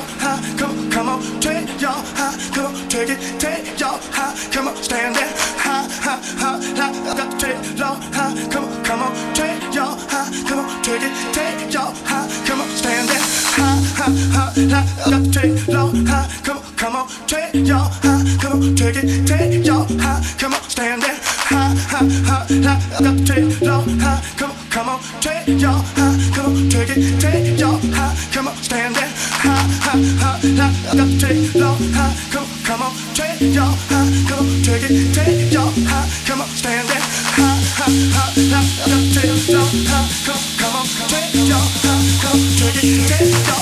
high, come on, take y'all high, come on, take y'all high, come on, stand there, high, I got to take y'all high, come on, take y'all high, come on, take y'all high, come on, stand there, high, I got to take y'all high, come on, take y'all high, come on, take y'all high, come on, stand there, high, I got to take y'all high, come on, take y'all high, come on, take y'all high, come on, stand there, high, I got to take y'all high, come on, take y'all high, come on, take y'all high, come on, stand there, high, I got to take y'all high, come on, take y'all high, come on, take y'all